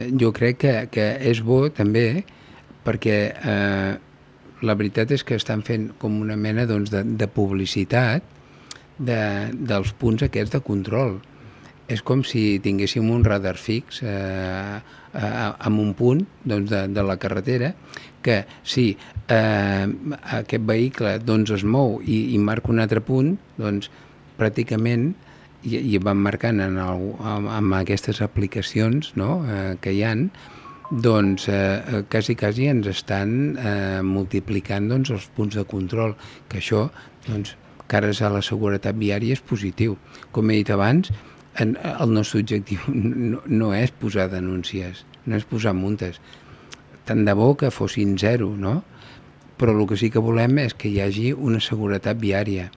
Jo crec que és bo també perquè la veritat és que estan fent com una mena doncs, de publicitat dels punts aquests de control. És com si tinguéssim un radar fix en un punt doncs, de la carretera que si aquest vehicle doncs, es mou i marca un altre punt, doncs pràcticament i van marcant amb aquestes aplicacions, no?, que hi han, doncs quasi ens estan multiplicant doncs, els punts de control, que això doncs, cares a la seguretat viària és positiu. Com he dit abans, el nostre objectiu no és posar denúncies, no és posar multes, tant de bo que fossin zero, no? Però el que sí que volem és que hi hagi una seguretat viària.